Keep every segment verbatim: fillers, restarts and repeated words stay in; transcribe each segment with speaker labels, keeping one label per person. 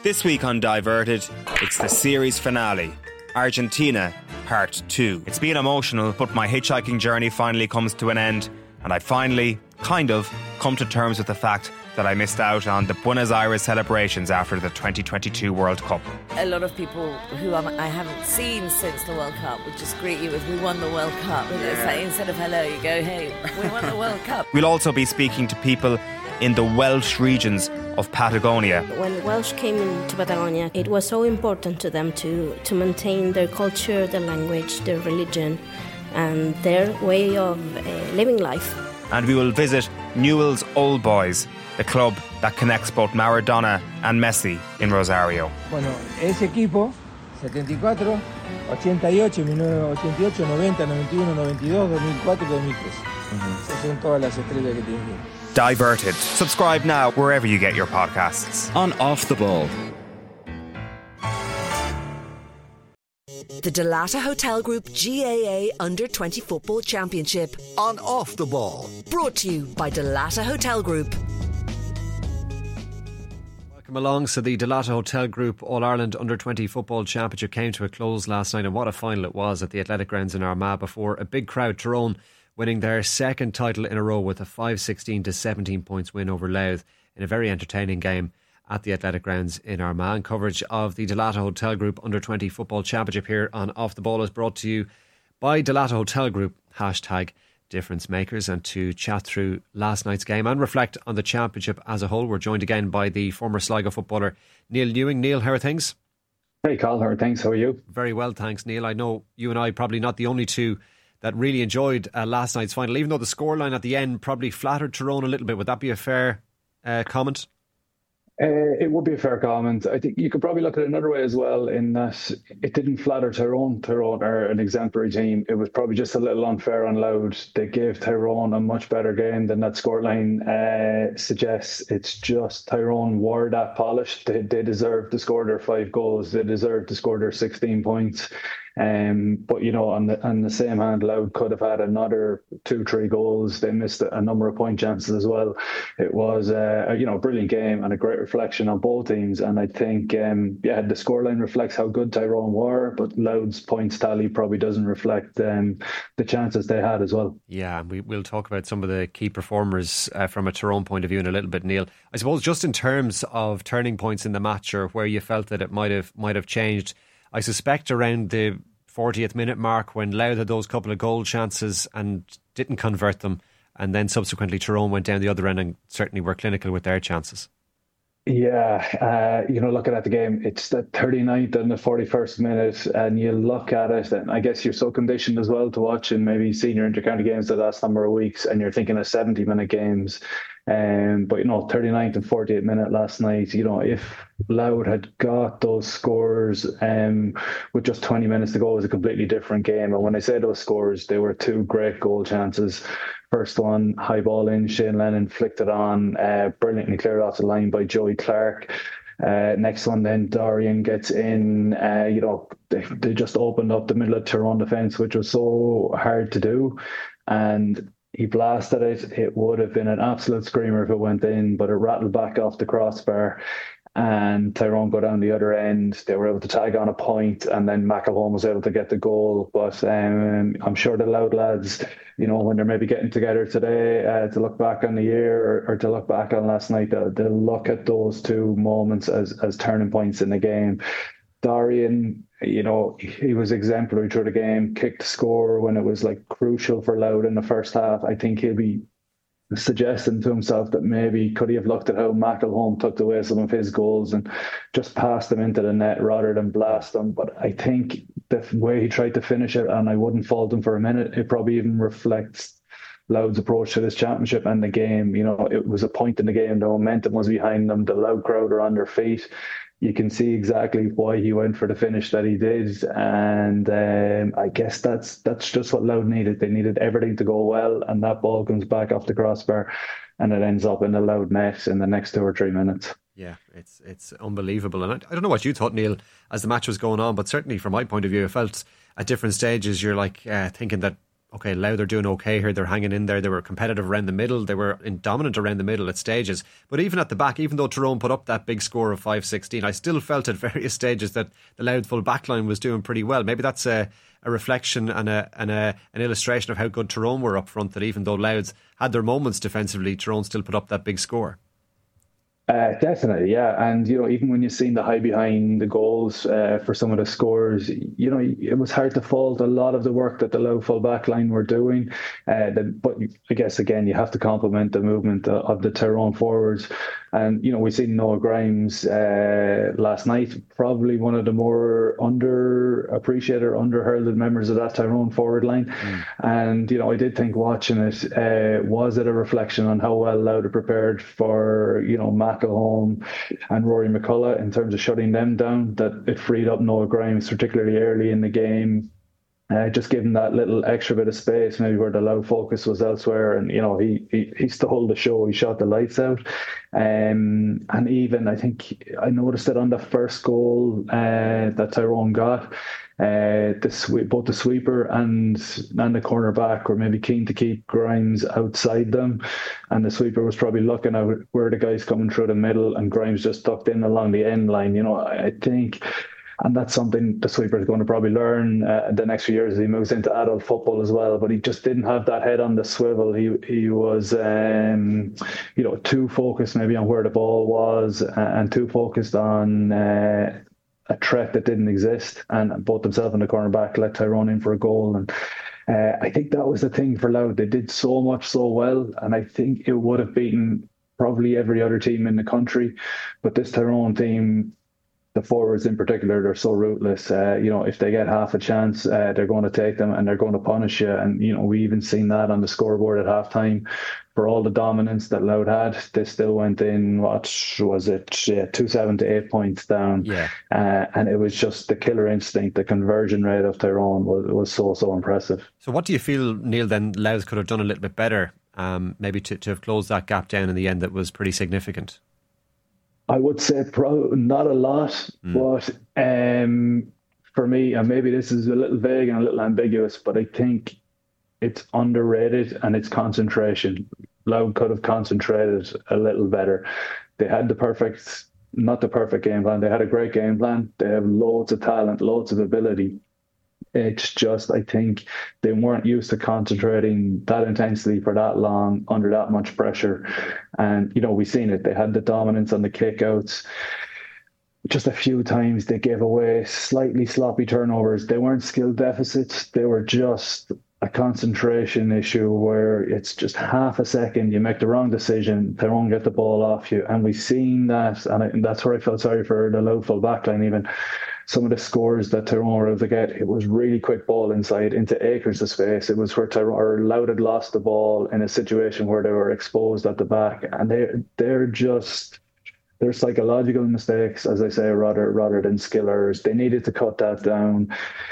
Speaker 1: This week on Diverted, it's the series finale, Argentina Part two. It's been emotional, but my hitchhiking journey finally comes to an end, and I finally, kind of, come to terms with the fact that I missed out on the Buenos Aires celebrations after the twenty twenty-two World Cup.
Speaker 2: A lot of people who I'm, I haven't seen since the World Cup would just greet you with, "We won the World Cup." And it's like, instead of hello, you go, "Hey, we won the World Cup."
Speaker 1: We'll also be speaking to people in the Welsh regions of Patagonia.
Speaker 3: When Welsh came into Patagonia, it was so important to them to, to maintain their culture, their language, their religion, and their way of uh, living life.
Speaker 1: And we will visit Newell's Old Boys, the club that connects both Maradona and Messi in Rosario.
Speaker 4: Bueno, ese equipo, setenta y cuatro, ochenta y ocho, mil novecientos ochenta y ocho, noventa, noventa y uno, noventa y dos, dos mil cuatro, dos mil tres. Esas son todas las estrellas que tienen.
Speaker 1: Diverted. Subscribe now wherever you get your podcasts.
Speaker 5: On Off the Ball.
Speaker 6: The Dalata Hotel Group G A A Under twenty Football Championship.
Speaker 7: On Off the Ball.
Speaker 6: Brought to you by Dalata Hotel Group.
Speaker 8: Welcome along. So the Dalata Hotel Group All-Ireland Under twenty Football Championship came to a close last night, and what a final it was at the Athletic Grounds in Armagh before a big crowd. Tyrone winning their second title in a row with a five sixteen to seventeen points win over Louth in a very entertaining game at the Athletic Grounds in Armagh. And coverage of the Dalata Hotel Group Under twenty Football Championship here on Off the Ball is brought to you by Dalata Hotel Group, hashtag difference makers. And to chat through last night's game and reflect on the championship as a whole, we're joined again by the former Sligo footballer Neil Newing. Neil, how are things?
Speaker 9: Hey Carl, how are things? How are you?
Speaker 8: Very well, thanks, Neil. I know you and I probably not the only two that really enjoyed uh, last night's final, even though the scoreline at the end probably flattered Tyrone a little bit. Would that be a fair uh, comment?
Speaker 9: Uh, it would be a fair comment. I think you could probably look at it another way as well, in that it didn't flatter Tyrone. Tyrone are an exemplary team. It was probably just a little unfair on Louth. They gave Tyrone a much better game than that scoreline uh, suggests. It's just Tyrone were that polished. They, they deserved to score their five goals. They deserved to score their sixteen points. Um, but you know, on the on the same hand, Louth could have had another two, three goals. They missed a number of point chances as well. It was uh, a you know brilliant game and a great reflection on both teams. And I think um, yeah, the scoreline reflects how good Tyrone were, but Louth's points tally probably doesn't reflect um, the chances they had as well.
Speaker 8: Yeah, we we'll talk about some of the key performers uh, from a Tyrone point of view in a little bit, Neil. I suppose just in terms of turning points in the match, or where you felt that it might have might have changed. I suspect around the fortieth minute mark, when Louth had those couple of goal chances and didn't convert them, and then subsequently Tyrone went down the other end and certainly were clinical with their chances.
Speaker 9: Yeah, uh, you know, looking at the game, it's the thirty-ninth and the forty-first minute, and you look at it, and I guess you're so conditioned as well to watching maybe senior intercounty games the last number of weeks, and you're thinking of seventy minute games. Um, but, you know, thirty-ninth and forty-eighth minute last night, you know, if Louth had got those scores um, with just twenty minutes to go, it was a completely different game. And when I say those scores, they were two great goal chances. First one, high ball in, Shane Lennon flicked it on, uh, brilliantly cleared off the line by Joey Clark. Uh, next one, then Dorian gets in. Uh, you know, they, they just opened up the middle of Tyrone defence, which was so hard to do. And he blasted it. It would have been an absolute screamer if it went in, but it rattled back off the crossbar, and Tyrone go down the other end. They were able to tag on a point, and then McElhone was able to get the goal. But um, I'm sure the Louth lads, you know, when they're maybe getting together today uh, to look back on the year, or, or to look back on last night, they'll, they'll look at those two moments as, as turning points in the game. Dorian, you know, he was exemplary through the game, kicked the score when it was like crucial for Louth in the first half. I think he'll be suggesting to himself that maybe could he have looked at how McElhone tucked away some of his goals and just passed them into the net rather than blast them. But I think the way he tried to finish it, and I wouldn't fault him for a minute, it probably even reflects Louth's approach to this championship and the game. You know, it was a point in the game, the momentum was behind them, the Louth crowd are on their feet. You can see exactly why he went for the finish that he did, and um, I guess that's that's just what Louth needed. They needed everything to go well, and that ball comes back off the crossbar, and it ends up in the Louth net in the next two or three minutes.
Speaker 8: Yeah, it's it's unbelievable, and I, I don't know what you thought, Neil, as the match was going on, but certainly from my point of view, I felt at different stages you're like uh, thinking that okay, Louth are doing okay here, they're hanging in there, they were competitive around the middle, they were dominant around the middle at stages, but even at the back, even though Tyrone put up that big score of five sixteen, I still felt at various stages that the Louth full backline was doing pretty well. Maybe that's a, a reflection and, a, and a, an illustration of how good Tyrone were up front, that even though Louth had their moments defensively, Tyrone still put up that big score.
Speaker 9: Uh, definitely, yeah. And, you know, even when you've seen the high behind the goals uh, for some of the scores, you know, it was hard to fault a lot of the work that the Louth full back line were doing. Uh, the, but I guess, again, you have to compliment the movement of, of the Tyrone forwards. And, you know, we've seen Noah Grimes uh, last night, probably one of the more underappreciated or underheralded members of that Tyrone forward line. Mm. And, you know, I did think watching it, uh, was it a reflection on how well Louth are prepared for, you know, McElhone and Rory McCullough in terms of shutting them down, that it freed up Noah Grimes, particularly early in the game. Uh, just give him that little extra bit of space, maybe where the Louth focus was elsewhere, and you know he, he he stole the show. He shot the lights out, um, and even I think I noticed it on the first goal uh, that Tyrone got. Uh, the sweep, both the sweeper and and the cornerback were maybe keen to keep Grimes outside them, and the sweeper was probably looking at where the guy's coming through the middle, and Grimes just tucked in along the end line. You know, I, I think. And that's something the sweeper is going to probably learn uh, the next few years as he moves into adult football as well. But he just didn't have that head on the swivel. He he was, um, you know, too focused maybe on where the ball was, and too focused on uh, a threat that didn't exist. And both himself and the cornerback let Tyrone in for a goal. And uh, I think that was the thing for Louth. They did so much so well, and I think it would have beaten probably every other team in the country. But this Tyrone team, the forwards in particular, they're so ruthless. Uh, you know, if they get half a chance, uh, they're going to take them and they're going to punish you. And, you know, we even seen that on the scoreboard at halftime. For all the dominance that Louth had, they still went in, what was it, yeah, two, seven to eight points down.
Speaker 8: Yeah.
Speaker 9: Uh, and it was just the killer instinct, the conversion rate of Tyrone was, was so, so impressive.
Speaker 8: So what do you feel, Neil, then Louth could have done a little bit better, um, maybe to, to have closed that gap down in the end that was pretty significant?
Speaker 9: I would say pro, not a lot, mm. but um, for me, and maybe this is a little vague and a little ambiguous, but I think it's underrated and it's concentration. Louth could have concentrated a little better. They had the perfect, not the perfect game plan. They had a great game plan. They have loads of talent, loads of ability. It's just, I think they weren't used to concentrating that intensely for that long under that much pressure. And, you know, we've seen it. They had the dominance on the kickouts. Just a few times they gave away slightly sloppy turnovers. They weren't skill deficits. They were just a concentration issue where it's just half a second, you make the wrong decision, they won't get the ball off you. And we've seen that. And, I, and that's where I felt sorry for the Louth full backline even. Some of the scores that Tyrone were able to get, it was really quick ball inside into acres of space. It was where Tyrone or Louth had lost the ball in a situation where they were exposed at the back, and they they're just they're psychological mistakes, as I say, rather rather than skill errors. They needed to cut that down.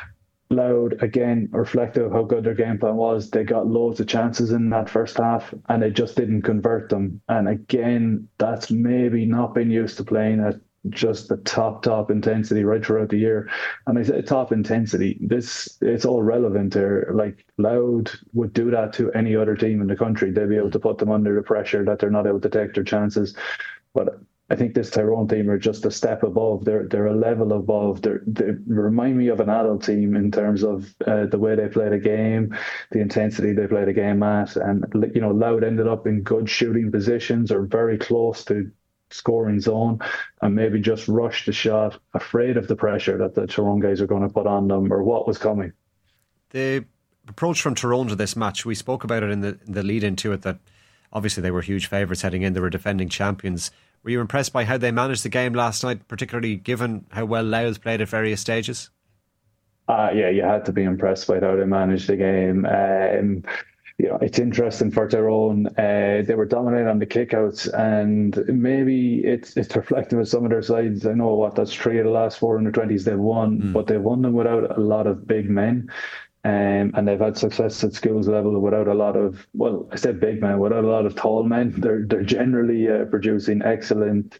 Speaker 9: Louth, again, reflective of how good their game plan was. They got loads of chances in that first half, and they just didn't convert them. And again, that's maybe not been used to playing at just the top top intensity right throughout the year. And I say top intensity, this it's all relevant there. Like Louth would do that to any other team in the country. They'd be able to put them under the pressure that they're not able to take their chances. But I think this Tyrone team are just a step above. They're they're a level above. They're, they remind me of an adult team in terms of uh, the way they play the game, the intensity they play the game at. And, you know, Louth ended up in good shooting positions or very close to scoring zone, and maybe just rushed the shot, afraid of the pressure that the Tyrone guys are going to put on them or what was coming.
Speaker 8: The approach from Tyrone to this match, we spoke about it in the, in the lead into it, that obviously they were huge favourites heading in, they were defending champions. Were you impressed by how they managed the game last night, particularly given how well Louth played at various stages?
Speaker 9: Uh, yeah, you had to be impressed by how they managed the game. Um, You know, it's interesting for Tyrone. Uh, they were dominating on the kickouts, and maybe it's it's reflective of some of their sides. I know what that's three of the last four under twenties they've won, mm. but they've won them without a lot of big men, um, and they've had success at schools level without a lot of well, I said big men, without a lot of tall men. They're they're generally uh, producing excellent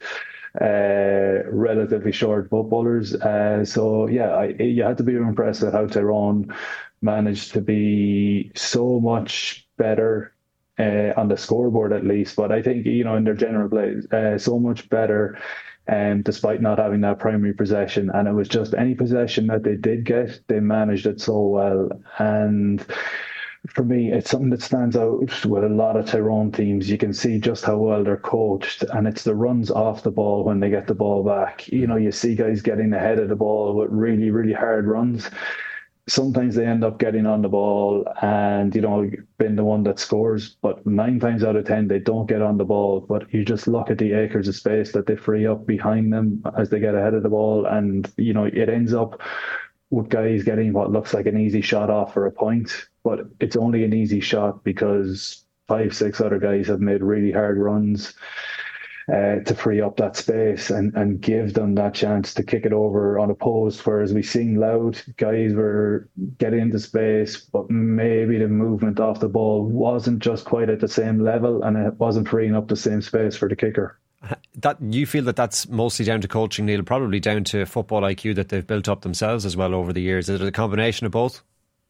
Speaker 9: uh, relatively short footballers. Uh, so yeah, I, you had to be impressed with how Tyrone managed to be so much better uh, on the scoreboard, at least. But I think, you know, in their general play, uh, so much better. Um, despite not having that primary possession. And it was just any possession that they did get, they managed it so well. And for me, it's something that stands out with a lot of Tyrone teams. You can see just how well they're coached, and it's the runs off the ball when they get the ball back. You know, you see guys getting ahead of the ball with really, really hard runs. Sometimes they end up getting on the ball and, you know, being the one that scores, but nine times out of ten, they don't get on the ball. But you just look at the acres of space that they free up behind them as they get ahead of the ball. And, you know, it ends up with guys getting what looks like an easy shot off for a point, but it's only an easy shot because five, six other guys have made really hard runs Uh, to free up that space and, and give them that chance to kick it over unopposed. Whereas we seen Louth, guys were getting into space, but maybe the movement off the ball wasn't just quite at the same level, and it wasn't freeing up the same space for the kicker.
Speaker 8: That you feel that that's mostly down to coaching, Neil, probably down to football I Q that they've built up themselves as well over the years. Is it a combination of both?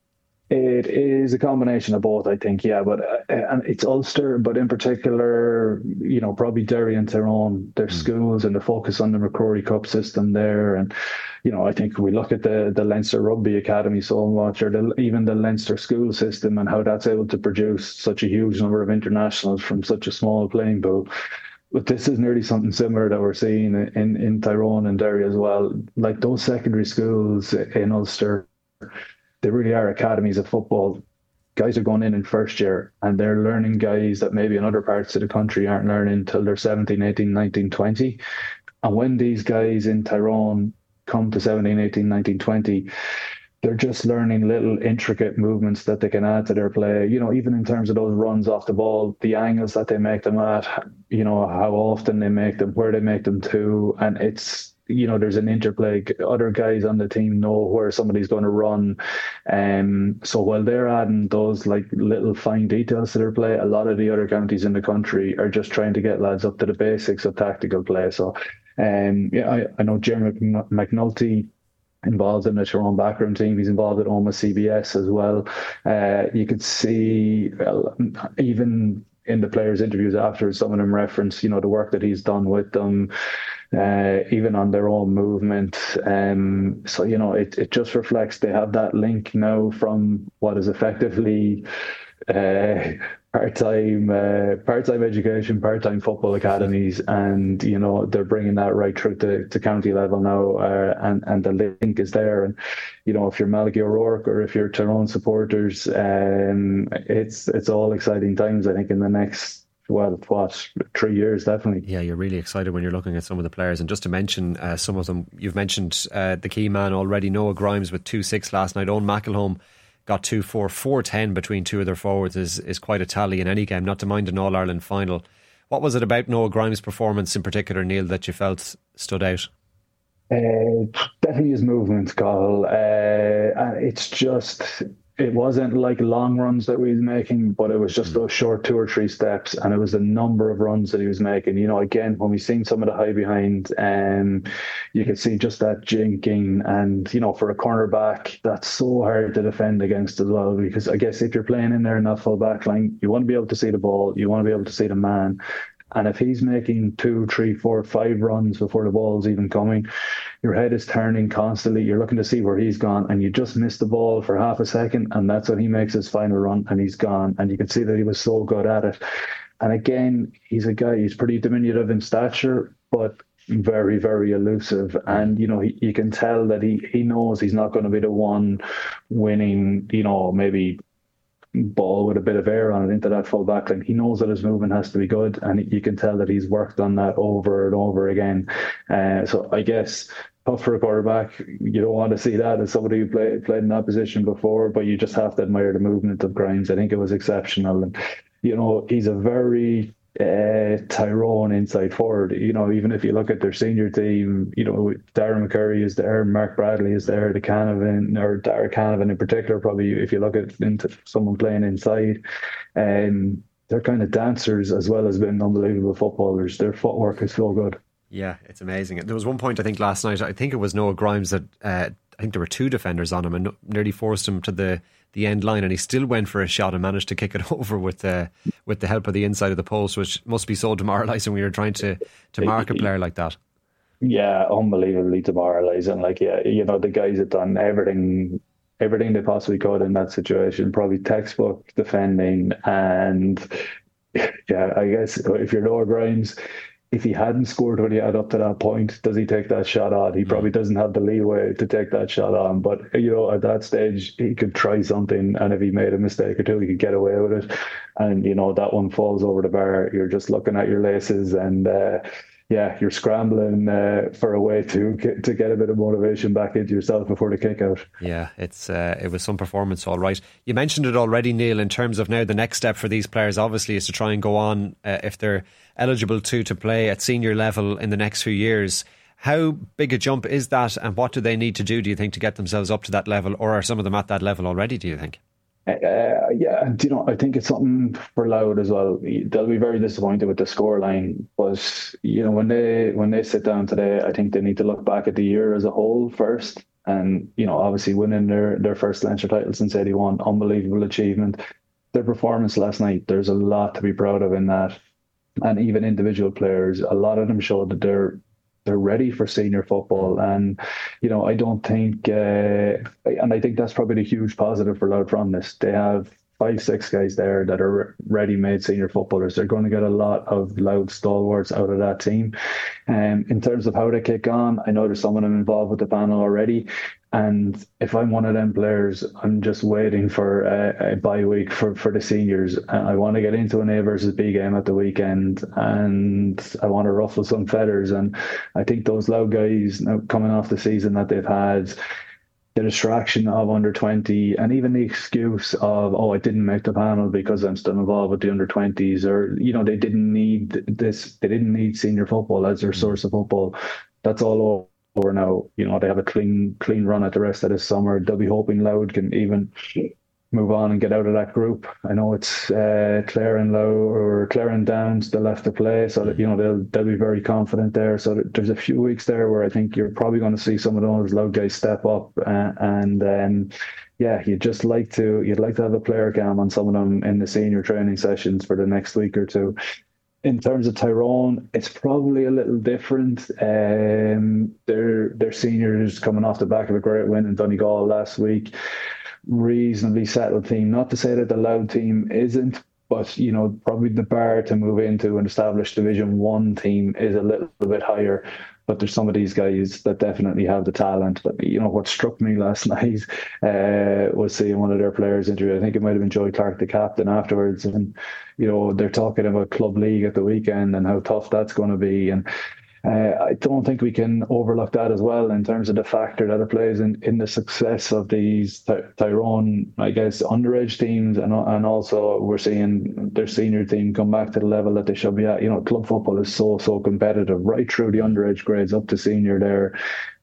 Speaker 9: It is a combination of both, I think, yeah. But uh, and it's Ulster, but in particular, you know, probably Derry and Tyrone, their mm. schools and the focus on the McCrory Cup system there. And, you know, I think we look at the, the Leinster Rugby Academy so much, or the, even the Leinster school system and how that's able to produce such a huge number of internationals from such a small playing pool. But this is nearly something similar that we're seeing in, in Tyrone and Derry as well. Like those secondary schools in Ulster, they really are academies of football. Guys are going in in first year and they're learning guys that maybe in other parts of the country aren't learning until they're seventeen, eighteen, nineteen, twenty. And when these guys in Tyrone come to seventeen, eighteen, nineteen, twenty, they're just learning little intricate movements that they can add to their play. You know, even in terms of those runs off the ball, the angles that they make them at, you know, how often they make them, where they make them to. And it's, you know, there's an interplay. Other guys on the team know where somebody's going to run. Um, so while they're adding those like little fine details to their play, a lot of the other counties in the country are just trying to get lads up to the basics of tactical play. So um, yeah, I, I know Jeremy McNulty involved in the Tyrone background team. He's involved at Oma C B S as well. Uh, you could see well, even in the players' interviews after, some of them reference, you know, the work that he's done with them, uh, even on their own movement. Um, so, you know, it, it just reflects they have that link now from what is effectively uh, part-time uh, part-time education, part-time football academies, and, you know, they're bringing that right through to, to county level now, uh, and, and the link is there. And, you know, if you're Malachy O'Rourke or if you're Tyrone supporters, um, it's it's all exciting times, I think, in the next, well, what, three years, definitely.
Speaker 8: Yeah, you're really excited when you're looking at some of the players. And just to mention uh, some of them, you've mentioned uh, the key man already, Noah Grimes with two six last night. Owen McElhone got two four, four ten between two of their forwards is, is quite a tally in any game, not to mind an All-Ireland final. What was it about Noah Grimes' performance in particular, Neil, that you felt stood out?
Speaker 9: Uh, definitely his movement, Carl. Uh, it's just, it wasn't like long runs that we was making, but it was just those short two or three steps, and it was the number of runs that he was making. You know, again, when we seen some of the high behind, um, you could see just that jinking, and, you know, for a cornerback, that's so hard to defend against as well, because I guess if you're playing in there in that full back line, you want to be able to see the ball, you want to be able to see the man. And if he's making two, three, four, five runs before the ball's even coming, your head is turning constantly. You're looking to see where he's gone, and you just miss the ball for half a second, and that's when he makes his final run, and he's gone. And you can see that he was so good at it. And again, he's a guy, he's pretty diminutive in stature, but very, very elusive. And, you know, he, you can tell that he, he knows he's not going to be the one winning, you know, maybe ball with a bit of air on it into that full back line. He knows that his movement has to be good, and you can tell that he's worked on that over and over again. Uh, so I guess tough for a quarterback. You don't want to see that as somebody who play, played in that position before, but you just have to admire the movement of Grimes. I think it was exceptional. And, you know, he's a very uh, Tyrone inside forward. You know, even if you look at their senior team, you know, Darren McCurry is there, Mark Bradley is there, the Canavan, or Dara Canavan in particular, probably if you look at into someone playing inside, and um, they're kind of dancers as well as being unbelievable footballers. Their footwork is so good.
Speaker 8: Yeah, it's amazing. There was one point I think last night, I think it was Noah Grimes that uh, I think there were two defenders on him and nearly forced him to the, the end line, and he still went for a shot and managed to kick it over with uh, with the help of the inside of the post, which must be so demoralising when you're trying to, to mark a player like that.
Speaker 9: Yeah, unbelievably demoralising. Like, yeah, you know, the guys had done everything everything they possibly could in that situation, probably textbook defending. And yeah, I guess if you're Noah Grimes, if he hadn't scored when he had up to that point, does he take that shot on? He probably doesn't have the leeway to take that shot on. But, you know, at that stage, he could try something. And if he made a mistake or two, he could get away with it. And, you know, that one falls over the bar. You're just looking at your laces and, uh, yeah, you're scrambling uh, for a way to get, to get a bit of motivation back into yourself before the kick out.
Speaker 8: Yeah, it's uh, it was some performance, all right. You mentioned it already, Neil, in terms of now the next step for these players, obviously, is to try and go on, uh, if they're eligible to, to play at senior level in the next few years. How big a jump is that, and what do they need to do, do you think, to get themselves up to that level, or are some of them at that level already, do you think?
Speaker 9: Uh, yeah, and you know, I think it's something for Louth as well. They'll be very disappointed with the scoreline, but you know, when they when they sit down today, I think they need to look back at the year as a whole first. And you know, obviously winning their their first Leinster title since eighty-one, unbelievable achievement. Their performance last night, there's a lot to be proud of in that, and even individual players, a lot of them showed that they're. They're ready for senior football, and you know I don't think, uh, and I think that's probably the huge positive for Louth from this. They have five, six guys there that are ready-made senior footballers. They're going to get a lot of Louth stalwarts out of that team. And um, in terms of how they kick on, I know there's someone involved with the panel already. And if I'm one of them players, I'm just waiting for a, a bye week for, for the seniors. I want to get into an A versus B game at the weekend, and I want to ruffle some feathers. And I think those Louth guys, now coming off the season that they've had, the distraction of under twenty, and even the excuse of, oh, I didn't make the panel because I'm still involved with the under twenties, or, you know, they didn't need this, they didn't need senior football as their source of football. That's all over. Or now, you know, they have a clean clean run at the rest of this summer. They'll be hoping Louth can even move on and get out of that group. I know it's uh, Clare and Louth or Clare and Downs still left to play, so that, you know, they'll they'll be very confident there. So there's a few weeks there where I think you're probably going to see some of those Louth guys step up, uh, and um, yeah, you'd just like to you'd like to have a player cam on some of them in the senior training sessions for the next week or two. In terms of Tyrone, it's probably a little different. Um, they're, they're seniors coming off the back of a great win in Donegal last week. Reasonably settled team. Not to say that the Louth team isn't, but you know, probably the bar to move into an established Division One team is a little bit higher. But there's some of these guys that definitely have the talent. But you know what struck me last night uh, was seeing one of their players interviewed. I think it might have been Joey Clark, the captain, afterwards, and you know they're talking about club league at the weekend and how tough that's going to be. And uh, I don't think we can overlook that as well in terms of the factor that it plays in, in the success of these Ty- Tyrone, I guess, underage teams, and and also we're seeing their senior team come back to the level that they should be at. You know, club football is so so competitive right through the underage grades up to senior there.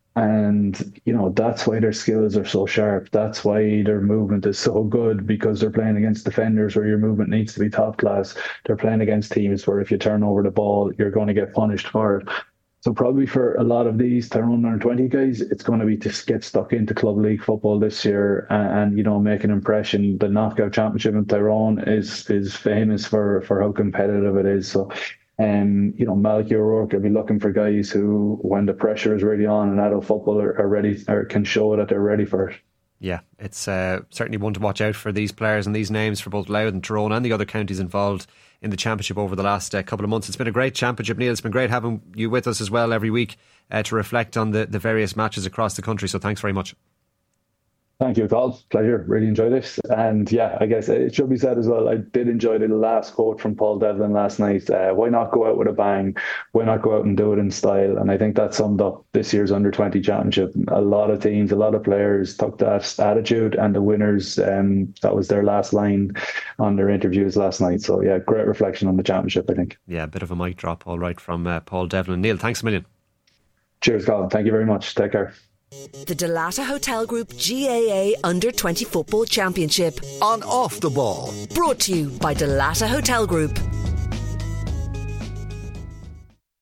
Speaker 9: And, you know, that's why their skills are so sharp. That's why their movement is so good, because they're playing against defenders where your movement needs to be top class. They're playing against teams where if you turn over the ball, you're going to get punished for it. So probably for a lot of these Tyrone under twenty guys, it's going to be to get stuck into club league football this year and, and you know, make an impression. The knockout championship in Tyrone is is famous for, for how competitive it is. So Um, you know, Malachy O'Rourke will be looking for guys who, when the pressure is really on in adult football, are, are ready, or can show that they're ready for it.
Speaker 8: Yeah, it's uh, certainly one to watch out for, these players and these names for both Louth and Tyrone and the other counties involved in the championship over the last uh, couple of months. It's been a great championship, Neil. It's been great having you with us as well every week uh, to reflect on the, the various matches across the country. So thanks very much.
Speaker 9: Thank you, Carl. Pleasure. Really enjoyed it. And yeah, I guess it should be said as well, I did enjoy the last quote from Paul Devlin last night. Uh, why not go out with a bang? Why not go out and do it in style? And I think that summed up this year's under twenty championship. A lot of teams, a lot of players took that attitude, and the winners, um, that was their last line on their interviews last night. So yeah, great reflection on the championship, I think.
Speaker 8: Yeah, a bit of a mic drop, all right, from uh, Paul Devlin. Neil, thanks a million.
Speaker 9: Cheers, Colin. Thank you very much. Take care.
Speaker 6: The Dalata Hotel Group G A A Under twenty Football Championship.
Speaker 5: On Off the Ball.
Speaker 6: Brought to you by Dalata Hotel Group.